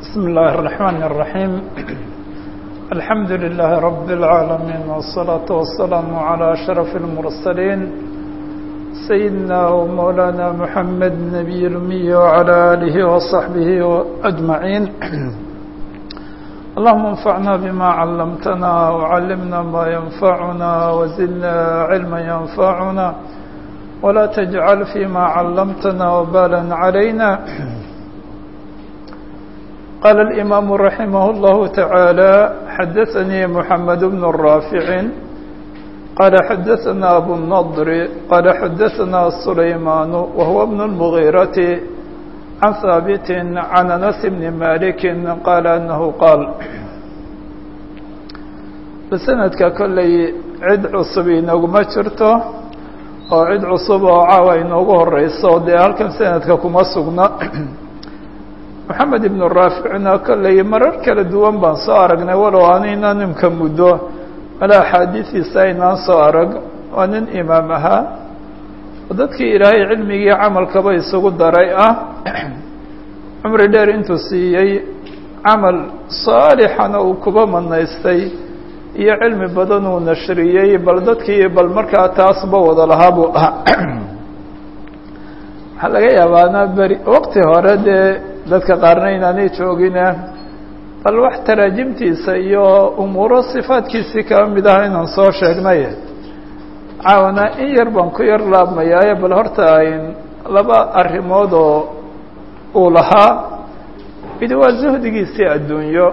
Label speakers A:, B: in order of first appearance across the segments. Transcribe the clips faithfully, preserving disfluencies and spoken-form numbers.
A: بسم الله الرحمن الرحيم الحمد لله رب العالمين والصلاة والسلام على أشرف المرسلين سيدنا ومولانا محمد النبي الأمي وعلى آله وصحبه أجمعين اللهم انفعنا بما علمتنا وعلمنا ما ينفعنا وزدنا علما ينفعنا ولا تجعل فيما علمتنا وبالا علينا. قال الإمام رحمه الله تعالى حدثني محمد بن الرافع قال حدثنا أبو النضر قال حدثنا سليمان وهو ابن المغيرة عن ثابت عن أنس بن مالك قال أنه قال بسندك كلي عد عصبي نوما جرته oo cid cusub oo caawa inoogu horeyso dee halkan sanadka kuma sugna moxamed ibnu raaficna kolley marar kala duwan baan soo aragnay walow aanayna nimka muddo mala axaadiistiisa aynaan soo arag waa nin imaam ahaa oo dadkii ilaahay cilmigii camalkaba isugu daray ah cumri dheer intuu siiyey camal saalixana uu kuba manaystay iyo cilmi badan uu nashriyey bal dadkii bal markaa taasba wada lahaa buu ahaa waxaa laga yaabaana beri waqti hore dee dadka qaarna inaanay joogine bal wax taraajimtiisa iyo umuuro sifaadkiisii kaba mid ah inaan soo sheegnay caawana in yar baan ku yar laabmayaaye bal horta ayn laba arrimood oo uu lahaa mid waa zuhdigiisii adduunyo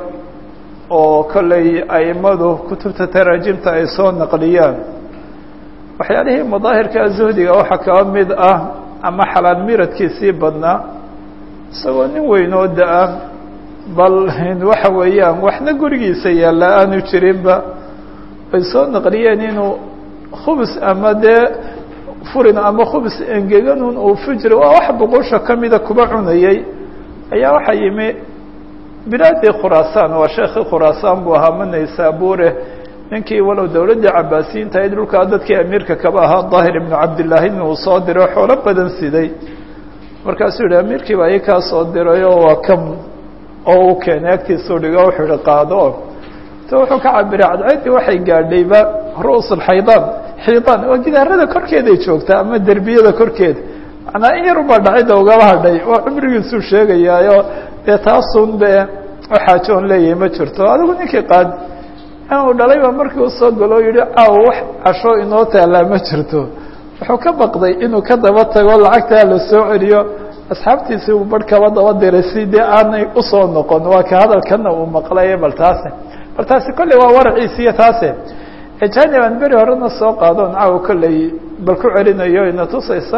A: oo kolley aimadu kutubta taraajimta ay soo naqliyaan waxyaalihii madaahirka zuhdiga waxaa kaba mid ah ama xalaal miradkiisii badnaa isagoo nin weyn oo da-a bal waxa weeyaan waxna gurigiisa yaalla aanu jirinba ay soo naqliyeen inuu khubus ama dee furin ama khubus engeganun uu fujri waa wax boqosha kamida kuba cunayay ayaa waxaa yimi bilaadii khuraasaan waa sheekii khuraasaan buu ahaa manaysaabuure ninkii walow dowladdii cabaasiyiinta ayd dhulkaa dadkii amiirka kaba ahaa daahir ibnu cabdillaahi in uu soo diro xoolo badan siday markaasuu yihi amiirkii baa ii kaa soo diray oo waa kam oo uu keenay agtiisuu dhigo wuxuu yihi qaado to wuxuu ka cabiray cadceeddii waxay gaadhayba ru'usulxaydaan xiidaan oo gidaarada korkeeday joogtaa ama derbiyada korkeeda macnaa in yar ubaa dhacida ugaba hadhay oo cumrigiisuu sheegayaayo dee taasun be waxaajoon leeyahay ma jirto adigu ninkii qaad uu dhalayba markii usoo galo yihi caaw wax casho inoo taalaa ma jirto wuxuu ka baqday inuu ka daba tago lacagtaa la soo celiyo asxaabtiisii uu barh kaba daba diray si dee aanay usoo noqon waa ka hadalkana uu maqlay bal taase bal taasi kolley waa waraciisiiyo taase ejani aan beri horena soo qaadon caaw kolley bal ku celinayo ina tusaysa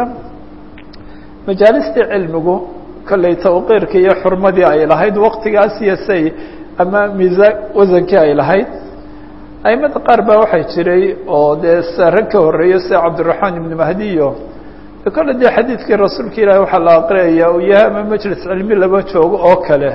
A: majaalistii cilmigu kolley tawqiirka iyo xurmadii ay lahayd waqtigaas iyo say ama miisaan wasankii ay lahayd aimada qaar baa waxay jiray oo dee rag ka horeeyo sida cabdiraxmaan ibnu mahdiyo kolle dee xadiidkii rasuulka ilaahi waxaa la aqriyaya uu yahay ama majlis cilmi laba joogo oo kale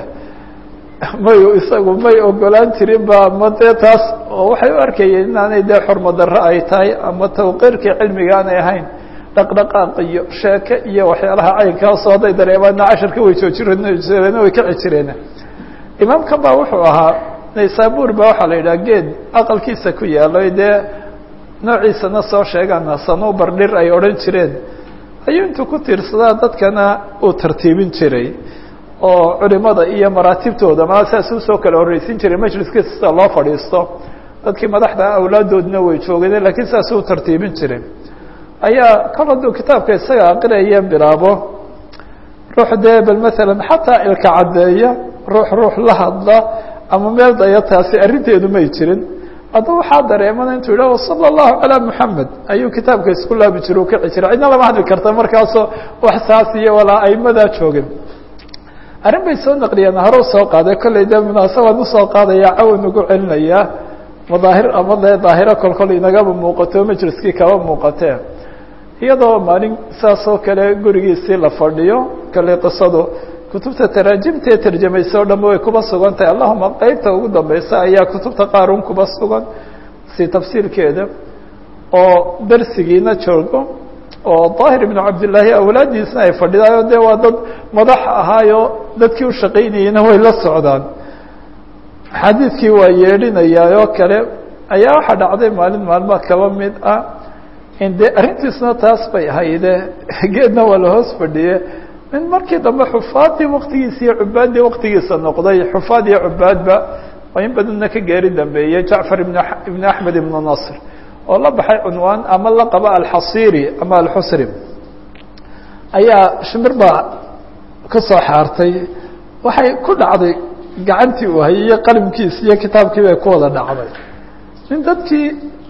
A: may isagu may ogolaan jirinba ama dee taas oo waxay u arkayeen inaanay dee xurmo darro ay tahay ama tawqiirkii cilmiga aanay ahayn dhaqdhaqaaq iyo sheeke iyo waxyaalaha caynkaasoo hadday dareemaana casharka way joojireen way kaci jireen imaamkan baa wuxuu ahaa naysaabuur ba waxaa la yidhaha geed aqalkiisa ku yaalo dee noociisana soo sheegana sanuubar dhir ay odhan jireen ayuu intuu ku tiirsadaa dadkana uu tartiibin jiray oo culimada iyo maraatibtooda maa saas usoo kala horreysin jiray majliskiisa sida loo fadhiisto dadkii madaxda awlaadoodna way joogeen lakiin saas u tartiibin jiray ayaa kol hadduu kitaabka isaga aqrinaya bilaabo ruux dee bal masalan xataa ilka caddeeya ruux ruux la hadla ama meel daya taasi arrinteedu may jirin haddaba waxaa dareemana intuu yidhah sala allahu calaa moxamed ayuu kitaabka isku laabi jira u kici jira cidna lama hadli karta markaasoo wax saas iyo walaa aimadaa joogin arrin bay soo naqliyeen hore usoo qaaday kolley dee munaasabaan usoo qaadaya cawan ugu celinayaa madaahir ama dee daahiro kolkol inagaba muuqato majliskii kaba muuqatee iyadoo maalin saas oo kale gurigiisii la fadhiyo kale qisadu kutubta taraajimtae tarjamaysa o dhanba way kuba sugan tahay allahuma qeybta ugu dambeysa ayaa kutubta qaarun kuba sugan si tafsiirkeeda oo darsigiina joogo oo daahir ibnu cabdillaahi awlaadiisna ay fadhidaayo dee waa dad madax ahaayo dadkii u shaqaynayeyna way la socdaan xadiidkii waa yeedhinayaa oo kale ayaa waxaa dhacday maalin maalmo kaba mid ah in dee arrintiisna taas bay hayde geedna waa la hoos fadhiye min markii dambe xufaadii waktigiisa iyo cubaaddii waktigiisa noqday xufaad iyo cubaadba oo in badanna ka gaari dambeeyey jacfar ibn ibn axmed ibnu nasr oo la baxay cunwaan ama la qaba alxasiri ama alxusri ayaa shimir baa ka soo xaartay waxay ku dhacday gacantii uu hayay iyo qalimkiisi iyo kitaabkii bay ku wada dhacday nin dadkii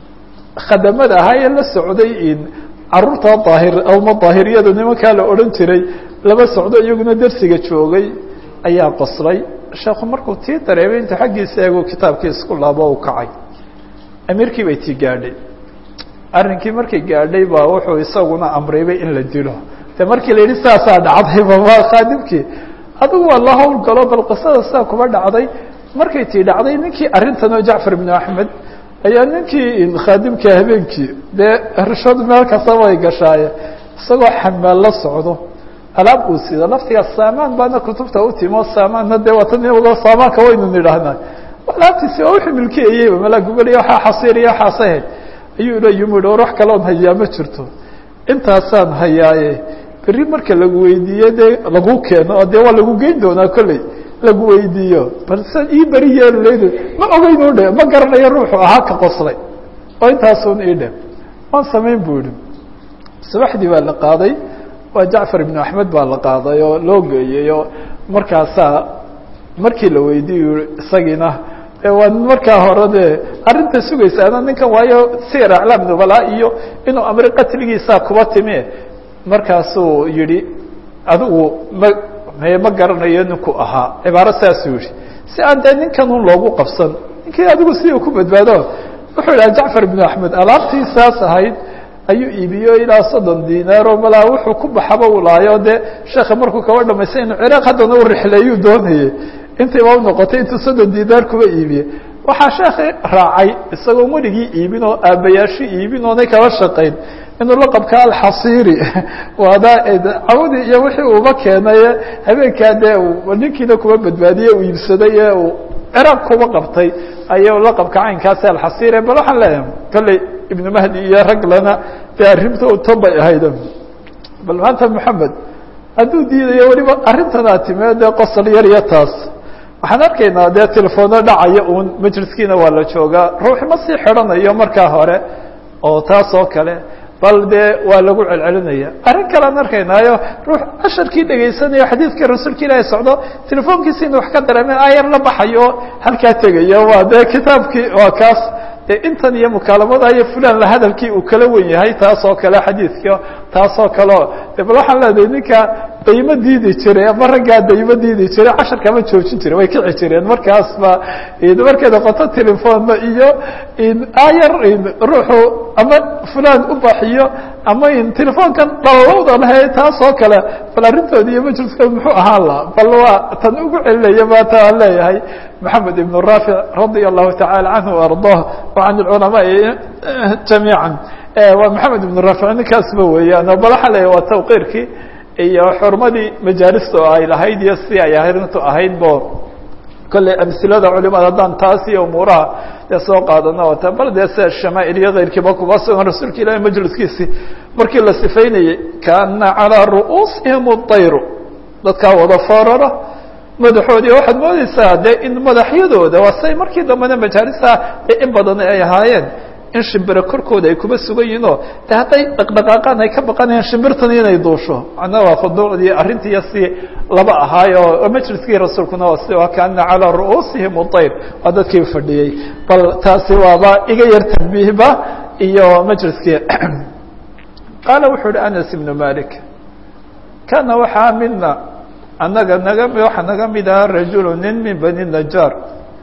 A: khadamada ahaa ee la socday in caruurta daahir ama daahiriyadu nimankaa la odhan jiray laba socdo iyaguna dersiga joogay ayaa qoslay sheekhu markuu tii dareemay inta xaggiisa eeguu kitaabkii isku laabo u kacay amiirkii bay tii gaadhay arrinkii markay gaadhay baa wuxuu isaguna amraybay in la dilo de markii la yidhi saasaa dhacday baba khaadimkii adigu waa la hawl galo bal qisada sidaa kuba dhacday markay tii dhacday ninkii arrintan oo jacfar ibnu axmed ayaa ninkii khaadimka habeenkii dee rishad meel kastaba ay gashaaye isagoo xamaal la socdo alaab uu sido laftigaa saamaan baana kutubta u timo saamaanna dee watan saamaanka waynu nidhaahnaa alaabtiisi waa wixii milkiyayeyba malaa gubaliya waxaa xasiiriya waxaas ahayd ayuu ila yimi or wax kaloon hayaa ma jirto intaasaan hayaaye berri marka lagu weydiiyo dee lagu keeno oo dee waa lagu geyn doonaa kolley lagu weydiiyo balse ii beri yeelu leydu ma ogeyn u dhe ma garanayo ruuxu ahaa ka qoslay oo intaasun ii dhe waan samayn bu ihi subaxdii baa la qaaday waa jacfar ibnu axmed baa la qaaday oo loo geeyey oo markaasaa markii la weydiiyo isagiina waa markaa hore de arrinta sugaysa ana ninkan waayo sir aclaam nubala iyo inuu amri qatligiisa kuba timi markaasuu yihi adigu ma ma garanayo ninku ahaa cibaaro saasuu yihi si aan dee ninkan un loogu qabsan ninkii adigu si uu ku badbaado wuxuu idhaha jacfar ibnu axmed alaabtii saas ahayd ayuu iibiyo ilaa soddon dinaaro malaa wuxuu ku baxaba u laayo dee sheekha markuu kaba dhamaystay inuu ciraaq haddana u rixleeyuu doonayay intayba u noqotay intuu soddon dinaar kuba iibiyey waxaa sheekhi raacay isagoo weligii iibin oo aabbayaashii iibin oonay kaba shaqayn inuu la qabka alxasiri waada cawdi iyo wixii uuba keenay habeenkaa dee ninkiina kuba badbaadiyey uu iibsaday ee uu ciraaq kuba qabtay ayuu la qabka caynkaasi alxasiri bal waxaan leeyahay kolley ibnu mahdi iyo raglana dee arrinta tobay ahayd bal maanta moxamed hadduu diidayo weliba arrintanaa timee dee qosol yar iyo taas waxaan arkaynaa dee telefoonno dhacaya uun majliskiina waa la joogaa ruuxi ma sii xidhanayo markaa hore oo taas oo kale bal dee waa lagu celcelinaya arrin kalean arkaynaayo ruux casharkii dhegaysanayo xadiidkii rasuulka ilaahi socdo telefoonkiisi inu wax ka dareemeen ayar la baxayo halkaa tegayo waa dee kitaabkii waa kaas dee intan iyo mukaalamada iyo fulan la hadalkii uu kala wen yahay taas oo kale xadiidka taas oo kaleo de bal waxaan leedahay ninka daymo diidi jiray ama raggaa daymo diidi jiray casharka ma joojin jiray way kici jireen markaas ba markay noqoto telefoonna iyo ayar ruuxu ama fulan u baxiyo ama telefoonkan dhalowda lahe taas oo kale bal arrintoodi iyo majliska muxuu ahaan laha bal waa tan ugu celinaya maata aan leeyahay maxamed ibn raafic radia allahu tacala canhu ardah wa can alculamaai jamiica waa maxamed ibn raafic ninkaasba weeyaan bal waxaa leeyahy waa tawqiirkii iyo xurmadii majaalista oo ay lahayd iyo si ay arrintu ahayd bo kolley amsilada culimada haddaan taas iyo umuuraha dee soo qaadana wata bal dee sida shamaa'il iyo keyrkiiba kuba sugan rasuulka ilaahi majliskiisii markii la sifaynayey kaana calaa ru'uusihim اطayru dadkaa wada foorara madaxoodii waxaad moodeysaa dee in madaxyadooda waa say markii dambena majaalisa dee in badan ay ahaayeen in shimbiro korkooda ay kuba sugan yihiin oo de hadday dhaqdhaqaaqaan ay ka baqanayaan shimbirtan inay duusho macnaha waa khuduucdii arrintiiyo si laba ahaayo majliskii rasuulkuna waa si kaana calaa ru'uusihim اطayr waa dadkii fadhiyey bal taasi waaba iga yar tanbiihba iyo majliskii qaala wuxuu uhi anas ibnu malik kana waxaa mina anaga naga waxaa naga mid ahaa rajulu nin min bani najaar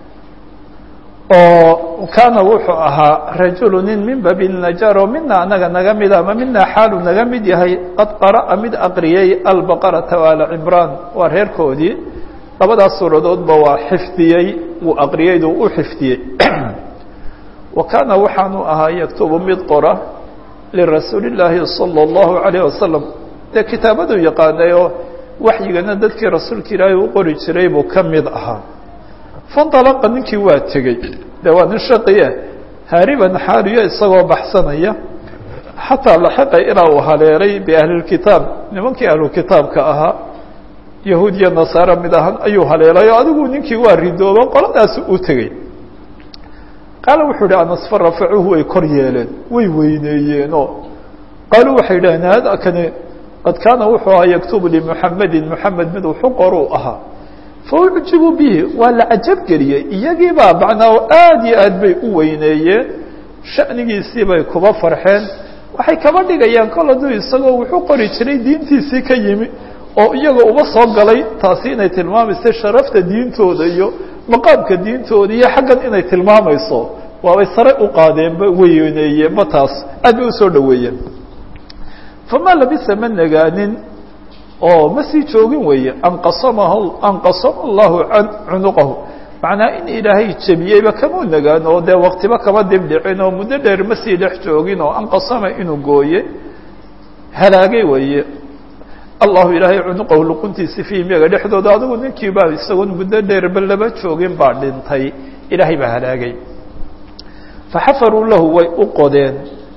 A: oo kaana wuxuu ahaa rajulu nin min babi najaar oo mina anaga naga mid ama mina xaalu naga mid yahay qad qara'a mid aqriyey albaqarata waala cimraan waa reerkoodii labadaas suuradoodba waa xifdiyey wuu aqriyeydu u xifdiyey wa kaana waxaanu ahaa yaktubu mid qora lirasuuli illaahi salى اllahu alayh wasalam dee kitaabaduu yaqaanay oo waxyigana dadkii rasuulka ilaahay u qori jiray buu ka mid ahaa fandalaqa ninkii waa tegey dee waa nin shaqiye haariban xaaliyo isagoo baxsanaya xataa laxiqa ilaa uu haleelay biahlilkitaab nimankii ahlukitaabka ahaa yahuud iyo nasaare mid ahaan ayuu haleelay oo adigu ninkii waa ridooba qoladaasi u tegey qaala wuxuu ihi anas fa rafacuuhu way kor yeeleen way weyneeyeenoo qaaluu waxay yidhaheen hada kani qad kaana wuxuu ahaa yaktubu limuxamedin muxamed mid wuxu qoruu ahaa faucjibuu bihi waa la cajabgeliyey iyagii baa macnaa aada iyo aad bay u weyneeyeen sha'nigiisii bay kuba farxeen waxay kaba dhigayaan kol hadduu isagoo wuxuu qori jiray diintiisii ka yimi oo iyaga uba soo galay taasi inay tilmaamayso sharafta diintooda iyo maqaamka diintooda iyo xaggan inay tilmaamayso waabay sare u qaadeenba weyneeyeenba taas aad bay usoo dhaweeyeen famaa labisa ma nagaanin oo ma sii joogin weeye anqasamahu anqasama allahu can cunuqahu macnaa in ilaahay jebiyeyba kamuu nagaan oo dee waktiba kama dib dhicin oo muddo dheer ma sii dhex joogin oo anqasama inuu gooye halaagay weeye allahu ilaahay cunuqahu luquntiisi fiihim iyaga dhexdooda adigu ninkii baa isagoon muddo dheerba laba joogin baa dhintay ilaahay baa halaagay faxafaruu lahu way u qodeen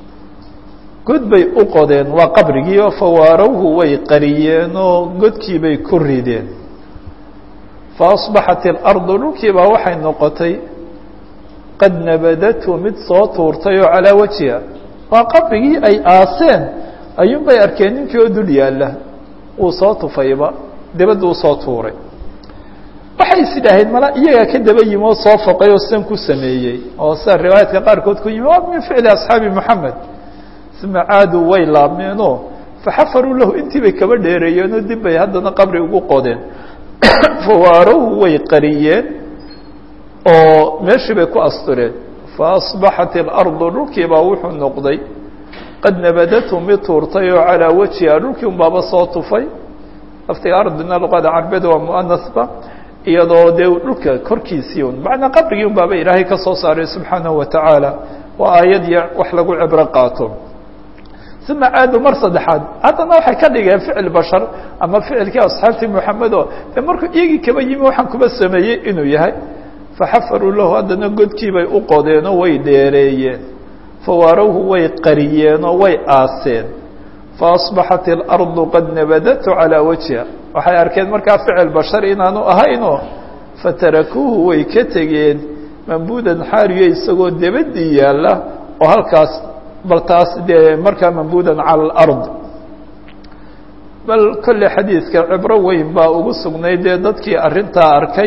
A: god bay u qodeen waa qabrigii oo fawaarawhu way qariyeen oo godkii bay ku rideen faasbaxat ilardu dhulkiibaa waxay noqotay qad nabadathu mid soo tuurtay oo calaa wajiha waa qabrigii ay aaseen ayuun bay arkeen ninkii oo dul yaalla uu soo tufayba dibadda u soo tuuray waxay is idhaaheen mala iyagaa ka daba yimi oo soo foqay oo sidan ku sameeyey oo sida riwaayaadka qaarkood ku yimi waa min ficli asxaabi moxamed uma caaduu way laabmeenoo faxafaruu lahu intii bay kaba dheereeyeenoo dib bay haddana qabri ugu qodeen fawaarawhu way qariyeen oo meeshii bay ku astureen faasbaxat ilardu dhulkiibaa wuxuu noqday qad nabadathu mid tuurtay oo calaa wajiha dhulkii un baaba soo tufay laftiga ardina luqada carbeed waa muanasba iyadoo dee dhulka korkiisii un macnaa qabrigii un baaba ilaahay ka soo saaray subxaanahu watacaala waa aayad iyo wax lagu cibro qaato uma caadu mar saddexaad haddana waxay ka dhigeen ficil bashar ama ficilkii asxaabtii moxamed oo de markuu iyagii kaba yimi waxaan kuba sameeyey inuu yahay faxafaruu lahu haddana godkii bay u qodeenoo way dheereeyeen fawaarawhu way qariyeenoo way aaseen faasbaxat ilardu qad nabadathu calaa wajhiha waxay arkeen markaa ficil bashar inaanu ahaynoo fatarakuuhu way ka tegeen mambuudan xaariyo isagoo debadii yaalla oo halkaas bal taas dee markaa mambuudan cala alard bal kolley xadiidka cibro weyn baa ugu sugnay dee dadkii arrintaa arkay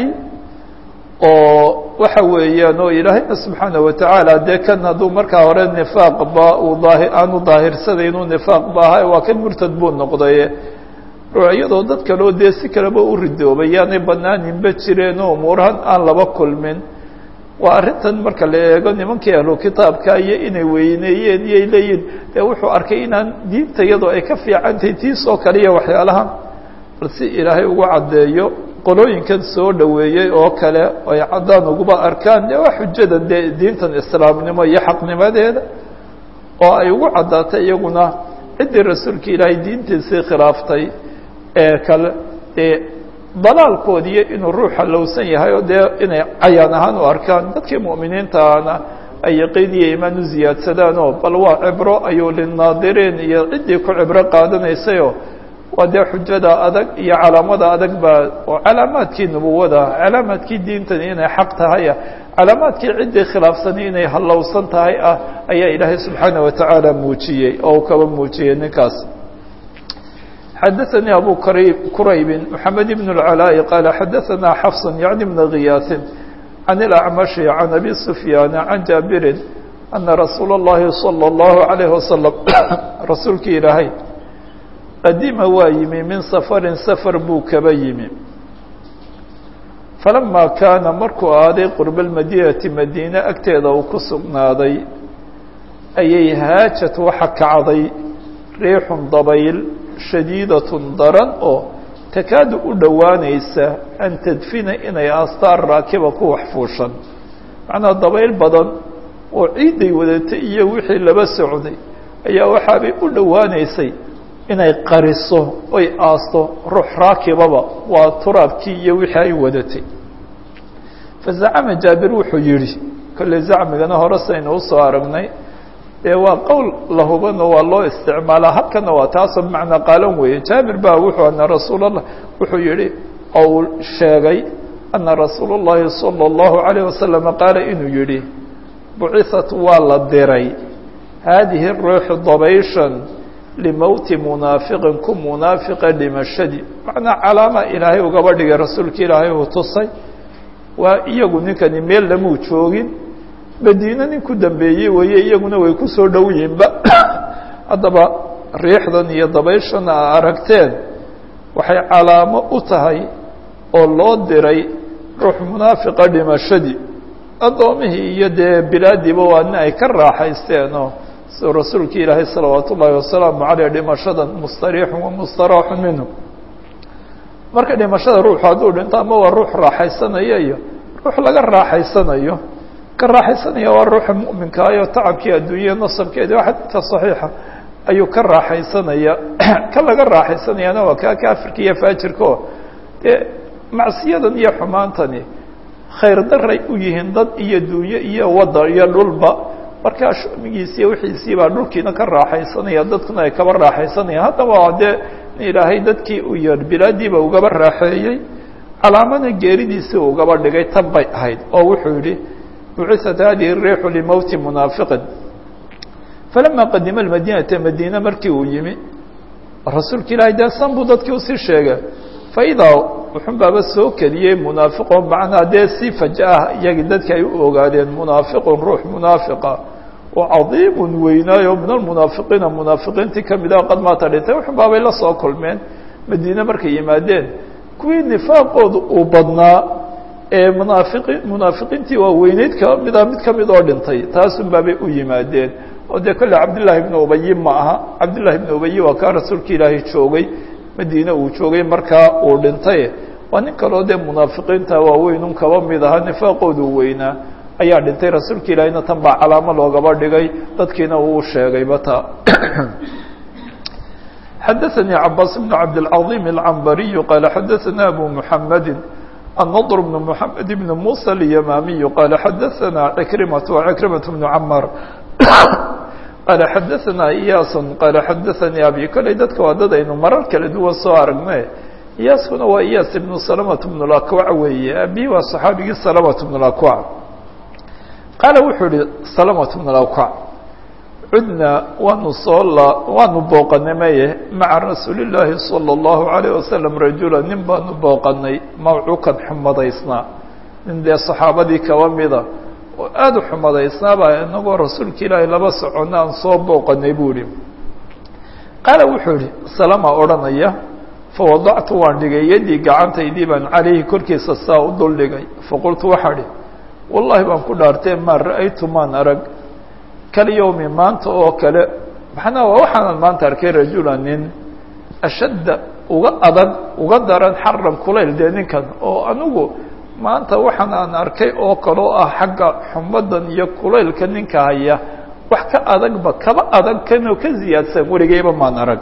A: oo waxa weeyaan oo ilaahayna subxaana watacaala dee kan hadduu markaa hore nifaaqba uu daahi aanu daahirsaday inuu nifaaq ba ahay waa kan murtad buu noqdaye iyadoo dad kaleo dee si kaleba u ridoobay yaanay banaaninba jireen oo umuurahan aan laba kulmin waa arrintan marka la eego nimankii ahlu kitaabka iyo inay weyneeyeen iyoy leeyihin dee wuxuu arkay inaan diinta iyadoo ay ka fiicantahay tiis oo kale iyo waxyaalahan bal si ilaahay ugu caddeeyo qolooyinkan soo dhoweeyey oo kale ay caddaan uguba arkaan dee waa xujada dee diintan islaamnimo iyo xaqnimadeeda oo ay ugu caddaatay iyaguna ciddii rasuulka ilaahay diintiisii khilaaftay ee kale dee dalaalkoodiiyo inuu ruuxa lowsan yahay oo dee inay cayaan ahaan u arkaan dadkii mu'miniintaana ay yaqiin iyo iimaan u ziyaadsadaan oo bal waa cibro ayuu linaadiriin iyo ciddii ku cibro qaadanaysayoo waa dee xujada adag iyo calaamada adag baa oo calaamaadkii nubuwada calaamaadkii diintani inay xaq tahay ah calaamaadkii ciddii khilaafsani inay hallowsan tahay ah ayaa ilaahay subxaana watacaala muujiyey oo uu kaba muujiyey ninkaas xadaثnي abu qurayb mحamed بن العلاء qال xadaثna xفص yعnي بن غiyاث عن الأعمشh عن أbي سفyاn عن jاabir أنa رasuul الlahi صلى الlaه عليه وسلم rasuulki ilaahay qadima waa yimi min sفri sفr buu kaba yimi falama kaana markuu aaday qurba الmadinaةi madine agteeda uu ku sugnaaday ayay haajat waxa kacday riix dabayl shadiidatun daran oo takaadu u dhowaanaysa an tadfina inay aastaan raakiba ku waxfuushan macnaa dabayl badan oo ciidday wadatay iyo wixii laba socday ayaa waxaabay u dhowaanaysay inay qariso oy aasto ruux raakibaba waa turaabkii iyo wixii ay wadatay fazacama jaabir wuxuu yihi kolley zacmigana hore saynu usoo aragnay dee waa qowl lahubano waa loo isticmaalaa halkana waa taasoo bimacnaa qaalan weeye jaabir baa wuxuu ana rasuulallah wuxuu yihi qowl sheegay ana rasuul اllahi salى اllahu عalayه wasalama qaala inuu yihi buciثat waa la diray haadihi ruuxu dabayshan limowti munaafiqin ku munaafiqa dhimashadii macnaa calaama ilaahay ugaba dhigay rasuulka ilaahay uu tusay waa iyagu ninkani meel lamuu joogin madiine nin ku dambeeyey weeye iyaguna way ku soo dhow yihinba haddaba riixdan iyo dabayshan a aragteen waxay calaamo u tahay oo loo diray ruux munaafiqa dhimashadii addoomihii iyo dee bilaadiiba waa nin ay ka raaxaysteenoo soo rasuulka ilaahay salawaat ullaahi wasalaamu caleyh dhimashadan mustariixun wa mustaraaxun minhu marka dhimashada ruuxu hadduu dhinto ama waa ruux raaxaysanaya iyo ruux laga raaxaysanayo ka raaxaysanaya waa ruuxa mu'minkaayo tacabkii adduunya nasabkeedi waa xadiidka saxiixa ayuu ka raaxaysanaya ka laga raaxaysanayana waa kaa kaafirka iyo faajirkao dee macsiyadan iyo xumaantani khayr daray u yihiin dad iyo dunyo iyo wadda iyo dhulba markaa shumigiisi iyo wixiisii baa dhulkiina ka raaxaysanaya dadkuna ay kaba raaxaysanayaan haddaba waa dee ilaahay dadkii u yar bilaadiiba ugaba raaxeeyey calaamana geeridiisii ugaba dhigay tan bay ahayd oo wuxuu yihi buciثat hadihi الriixu limowti munaafiqin falama qadima madinata madiina markii uu yimi rasuulka ilaahay dee san buu dadkii usii sheegay faidaa wuxun baaba soo keliyey munaafiqo macnaa dee si faja-ah iyagii dadka ay u ogaadeen munaafiqun ruux munaafiqa oo cadiimun weynaayo min almunaafiqiina munaafiqiintii kamid ah qad maata dhintay wuxun baabay la soo kulmeen madiine markay yimaadeen kuwii nifaaqooda uu badnaa ee munaafiqi munaafiqiintii waa weyneyd kamid ah mid kamid oo dhintay taasun baabay u yimaadeen oo dee kolle cabdillaahi ibnu ubayi ma aha cabdillahi ibnu ubayi waa kaa rasuulka ilaahay joogay madiine uu joogay markaa uu dhintay waa nin kaloo dee munaafiqiinta waaweynun kaba mid ahaa nifaaqoodu weynaa ayaa dhintay rasuulka ilaahayna tan baa calaamo loogaba dhigay dadkiina uu sheegayba taa xadaثanii cabaas bn cabdالcaظiim الcambariyu qaala xadaثana abu muحamedi النضر بن محمد بن موسى اليمامي قال حدثنا عكرمة وعكرمة بن عمار قال حدثنا إياس قال حدثني أبي كل dadka waa dad aynu marar kala duwan soo aragnay إياaskuna waa إياس بن سلمة بن الأكوع weeye abi waa صحaabigii سلمة بن الأكوع qaala wuxuu ihi سلمة بن الأكوع cudna waanu soo waanu booqanay maye maca rasuuli الlaahi salى الlahu عalيه wasalam rajula nin baanu booqanay mawcukan xumadaysnaa nin dee صaxaabadii kaba mida oo aada u xumadaysnaaba inagoo rasuulka ilaahay laba socona aan soo booqanay buu ihi qaala wuxuu ihi salama odhanaya fawadactu waan dhigay yaddii gacantaydii baan calayhi korkiisa saa u dul dhigay faqultu waxaa idhi wallahi baan ku dhaartee maa ra'aytu maan arag kalyowmi maanta oo kale maxnaa waa waxaanan maanta arkay rajula nin ashadda uga adag uga daran xaran kulayl dee ninkan oo anigu maanta waxaan aan arkay oo kale oo ah xagga xumadan iyo kulaylka ninka haya wax ka adagba kaba adag kanoo ka ziyaadsan weligeyba maan arag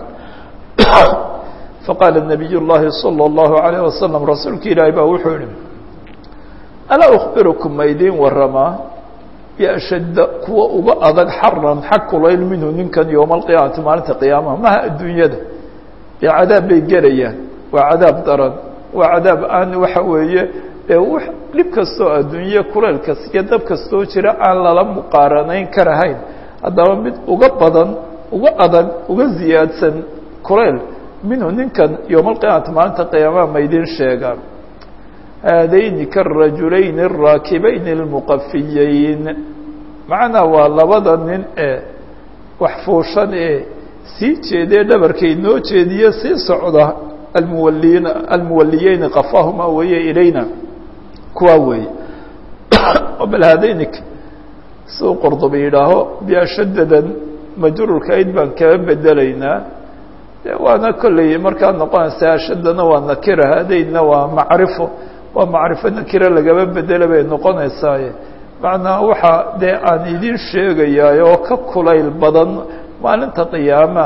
A: faqaala nabiy llahi salى اllahu عalayه wasalam rasuulka ilaahi baa wuxuu yihi alaa ukbirukum ma idiin waramaa biashadda kuwa uga adag xaran xag kulayl minhu ninkan yowma alqiyaamati maalinta qiyaamaha maha adduunyada ee cadaab bay gelayaan waa cadaab daran waa cadaab aan waxa weeye ee dhib kastoo adduunye kulayl kas iyo dab kastoo jira aan lala muqaaranayn karahayn haddaba mid uga badan uga adag uga ziyaadsan kulayl minhu ninkan yowma alqiyaamati maalinta qiyaamaha ma idin sheegaan haadayni kaarajulayni الraakibayni اlmuqafiyeyn macnaa waa labada nin ee wax fuushan ee sii jeedee dhabarkay noo jeediye sii socda almuwaliin almuwaliyeyni qafaahuma weeye ilayna kuwaa weeye bal haadaynik siduu qordoba yidhaaho biashadadan majruurkayd baan kaga bedelaynaa waana kolley markaa noqonaysa ashadana waa nakira haadaynna waa macrifo waa macrifo nakira lagaba bedela bay noqonaysaaye macnaa waxaa dee aan idin sheegayaa oo ka kulayl badan maalinta qiyaamaha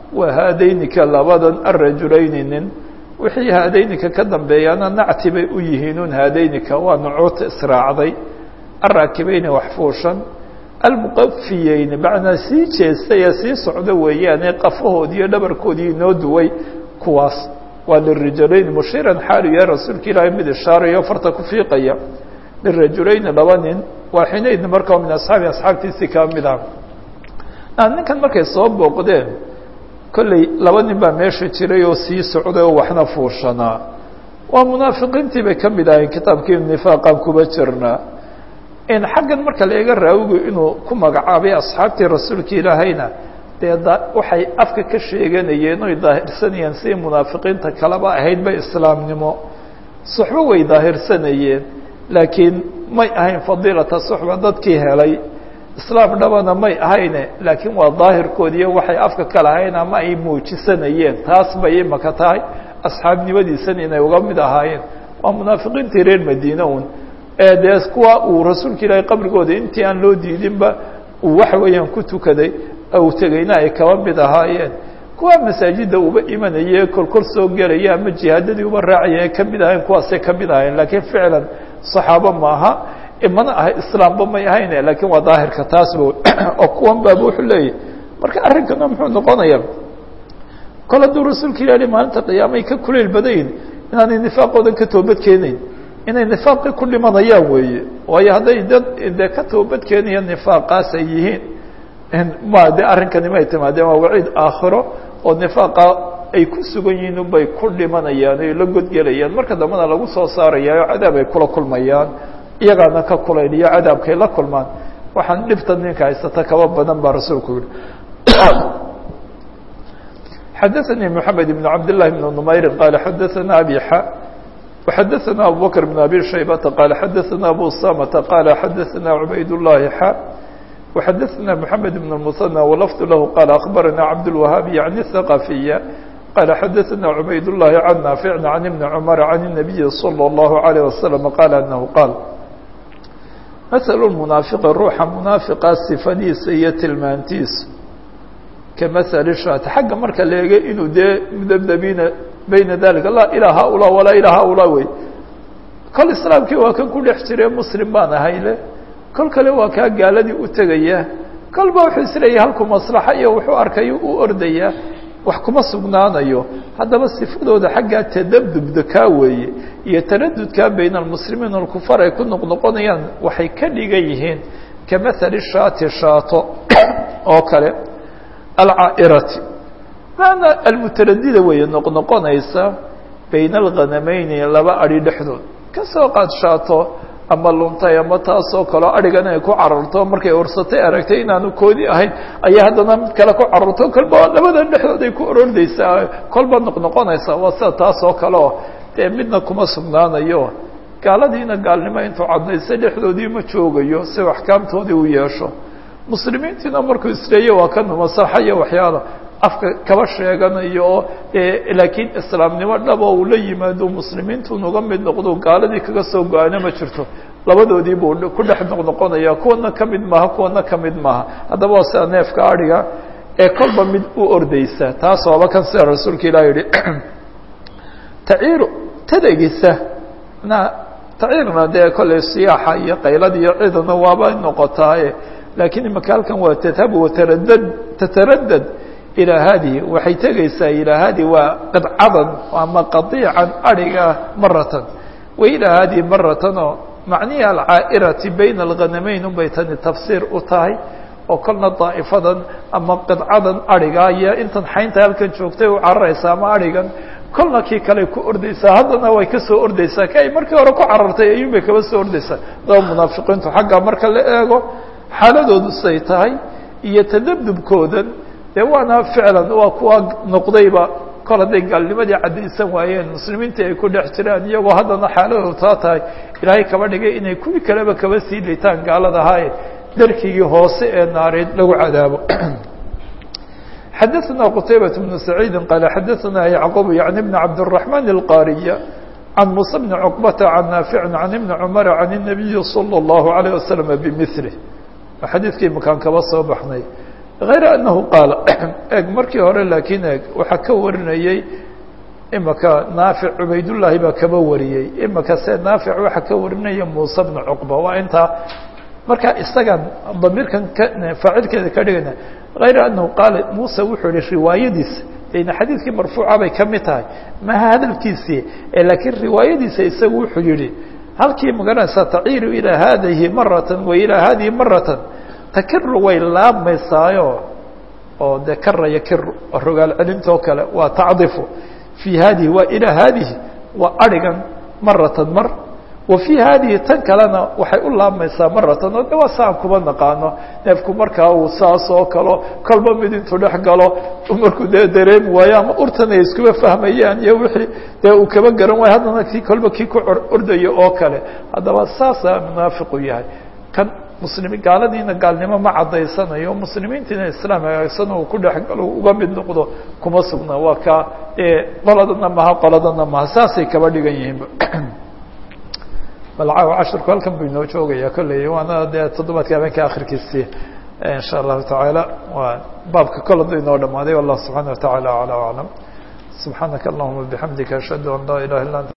A: waa haadaynika labadan arrajulayni nin wixii haadaynika ka dambeeyaana nacti bay u yihiinuun haadaynika waa nucuuta israacday arraakibayni wax fuushan almuqafiyeyni macnaa sii jeestay ee sii socda weeyaane qafahoodii iyo dhabarkoodii inoo duway kuwaas waa lirajulayni mushiran xaalu yahay rasuulka ilaahay mid ishaarayo farta ku fiiqaya lirajulayni laba nin waa xiinaydna markaa min asxaabi asxaabtiisii kaa mid ah ninkan markay soo booqdeen kolley laba nin baa meesha jiray oo sii socday oo waxna fuushanaa waa munaafiqiintii bay ka mid ahayn kitaabkii nifaaqan kuba jirnaa in xaggan marka la eega raawigu inuu ku magacaabay asxaabtii rasuulka ilaahayna dee waxay afka ka sheeganayeen oy daahirsanayeen sidii munaafiqiinta kaleba ahaydba islaamnimo suxbo way daahirsanayeen laakiin may ahayn fadiilata suxba dadkii helay islaam dhabana may ahayne laakiin waa daahirkoodiiyo waxay afka ka lahayn ama ay muujisanayeen taas bay imaka tahay asxaabnimadiisan inay uga mid ahaayeen waa munaafiqiintii reer madiina un ee dee kuwa uu rasuulka ilaahay qabrigooda intii aan loo diidinba uu waxa weeyaan ku tukaday ou tegayna ay kaba mid ahaayeen kuwa masaajidda uba imanaya kolkol soo gelaya ama jihaadadii uba raacaya ay ka mid ahayn kuwaasay ka mid ahayn laakiin ficlan saxaabo maaha imana ah islaamba may ahayne laakiin waa daahirka taasba oo kuwan baaba wuxuu leeyahy marka arrinkana muxuu noqonaya kol hadduu rasuulka ilaahay maalinta qiyaamay ka kuleyl badayn inaanay nifaaqoodan ka toobad keenayn inay nifaaqii ku dhimanayaan weeye waayo hadday dad dee ka toobad keenaya nifaaqaas ay yihiin ma de arrinkani may timaadeen waa waciid aakhiro oo nifaaqa ay ku sugan yihiin unbay ku dhimanayaan ay la godgelayaan marka dambena lagu soo saaraya oo cadaab ay kula kulmayaan iyagaana ka kulayliyo cadaabkay la kulmaan waxaan dhibta ninka haysata kaba badan baa rasuulku yihi xadaثnي محamed بن cabd للahi بن نmayri qal xadaثna abi xa وxadaثna abu bكر بن abi shaybata qal xadaثna abu samta qal xadaثna cubayd الlahi xa وxadaثna محamed بن المثنى وlفظ lah qal أخbarana cabdالوahاab yعnي الثaqaفiya qal xadaثna cubayd الlahi can naafic can iبn cmr can النabiyi slى الlaه عalيه وasلم qal anahu qaal maثl الmunaafiqi ruuxa munaafiqa sifadiisa iyo tilmaantiisa kamaثل shaati xagga marka la eega inuu dee mudabdabiina bayna dalika laa ilaa haulaa walaa ilaa haulaa wey kol islaamkii waa kan ku dhex jire muslim baan ahayle kol kale waa kaa gaaladii u tegaya kolba wuxuu isleeyahay halku maslaxa iyo wuxuu arkayo u ordaya wax kuma sugnaanayo haddaba sifadooda xaggaa tadabdubda kaa weeye iyo taradudkaa bayna almuslimiin alkufaar ay ku noqnoqonayaan waxay ka dhigan yihiin kamaثali shaati shaato oo kale alcaairati maana almutaradida weeye noqnoqonaysa bayna alghanameyni laba adhi dhexdood kasoo qaad shaato ama luntay ama taasoo kaleo adhigan ay ku cararto markay ursatay aragtay inaanu koodi ahayn ayaa haddana mid kale ku cararto kolba labadan dhexdood ay ku orordaysaa kolba noqnoqonaysa waa sida taasoo kaleo dee midna kuma sugnaanayo gaaladiina gaalnimo intuu cadnaysa dhexdoodii ma joogayo si axkaamtoodii u yeesho muslimiintiina markuu isleeya waa ka numasaxa iyo waxyaala afka kaba sheeganayo oo laakiin islaamnimo dhaba uu la yimaado muslimiintu nuga mid noqdo gaaladii kaga soo go-aana ma jirto labadoodii buu ku dhex noqnoqonaya kuwana ka mid maaha kuwana ka mid maaha haddaba waa sida neefka adhiga ee kolba mid u ordaysa taas waaba kan sida rasuulka ilah yihi taciiru tadegisa na taciirna dee kolley siyaaxa iyo qaylada iyo cidana waaba noqotaaye lakiin imaka halkan waa tadhabu wataradad tataradad ilaa haadihi waxay tegaysaa ilaa haadihi waa qidcadan ama qadiican adhiga maratan wa ilaa haadihi maratan oo macnihi alcaa'irati bayna alghanameyn unbay tani tafsiir u tahay oo kolna daa'ifadan ama qidcadan adhiga iyo intan xaynta halkan joogtay u cararaysa ama adhigan kolna kii kale ku ordaysaa haddana way ka soo ordaysaa ka ay markii hore ku carartay ayuun bay kaba soo ordaysaa daba munaafiqiintu xagga marka la eego xaaladoodu say tahay iyo tadabdubkoodan dee waana ficlan waa kuwa noqdayba kol hadday gaalnimadii caddaysan waayeen muslimiintii ay ku dhex jiraan iyagoo haddana xaaladoodu taa tahay ilaahay kaba dhigay inay kuwii kaleba kaba sii liitaan gaalada ahaaye darkigii hoose ee naareed lagu cadaabo xadaثna qtaybaة بن سacيidi qal xadaثna yعqub yaعni بn cabdالرaحman الqاriya can muسى بn cqbata can naafic can ibni cmr can النabiyi slى الlahu عalيه waslم bmثlه xadiidkii makaan kaba soo baxnay غayra anahu qaala eg markii hore laakiin eg waxaa ka warinayey imaka naafic cubaydullaahi baa kaba wariyey imaka se naafic waxaa ka warinaya muuse bna cuqba waa intaa marka isagan damiirkan ka faacilkeeda ka dhigana غayra anahu qaala muuse wuxuu yihi riwaayadiisa dayna xadiidkii marfuuca bay ka mid tahay maha hadalkiisii laakiin riwaayadiisa isagu wuxuu yihi halkii magaranaysaa taciiru ilaa haadihi maratan wa ilaa hadihi maratan takiru way laabmaysaayo oo dee kara yakiru rogaal celintoo kale waa tacdifu fii hadihi waa ilaa haadihi waa arigan maratan mar wa fii haadihi tan kalena waxay u laabmaysaa maratan oo de waa saan kuma naqaano neefku markaa uu saas oo kalo kolba mid intuu dhex galo markuu dee dareemi waayo ama urtan ay iskuba fahmayaan iyo wixii dee uu kaba garan waayo haddana kii kolba kii ku ordayo oo kale haddaba saasaa munaafiqu yahay kan muslimi gaaladiina gaalnimo ma cadaysanayo muslimiintiina islaam hagaagsan uu ku dhex galo uga mid noqdo kuma sugna waa ka qoladana maha qoladana maha saasay kaba dhigan yihiinba bal caawa cashirku halkan buu inoo joogaya kolley waana dee toddobaadka habeenka akhirkiisii in sha allahu tacaala waa baabka kol hadduu inoo dhamaaday wallahu subxaana wa tacaala aclaa aclam subxaanaka allahuma bixamdika ashhadu an laa ilaha illa anta